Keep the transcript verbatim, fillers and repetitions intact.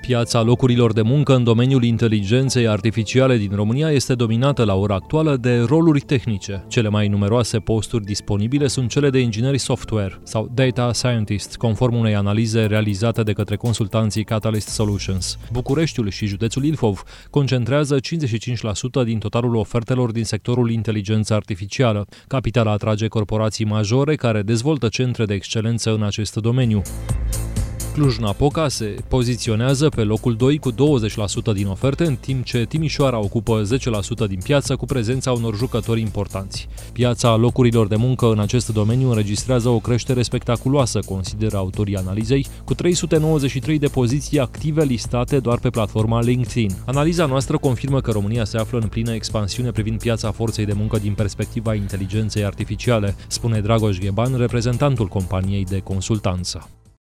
Piața locurilor de muncă în domeniul inteligenței artificiale din România este dominată la ora actuală de roluri tehnice. Cele mai numeroase posturi disponibile sunt cele de ingineri software sau data scientist, conform unei analize realizate de către consultanții Catalyst Solutions. Bucureștiul și județul Ilfov concentrează cincizeci și cinci la sută din totalul ofertelor din sectorul inteligență artificială. Capitala atrage corporații majore care dezvoltă centre de excelență în acest domeniu. Cluj-Napoca se poziționează pe locul doi cu douăzeci la sută din oferte, în timp ce Timișoara ocupă zece la sută din piață cu prezența unor jucători importanți. Piața locurilor de muncă în acest domeniu înregistrează o creștere spectaculoasă, consideră autorii analizei, cu trei sute nouăzeci și trei de poziții active listate doar pe platforma LinkedIn. Analiza noastră confirmă că România se află în plină expansiune privind piața forței de muncă din perspectiva inteligenței artificiale, spune Dragoș Gheban, reprezentantul companiei de consultanță.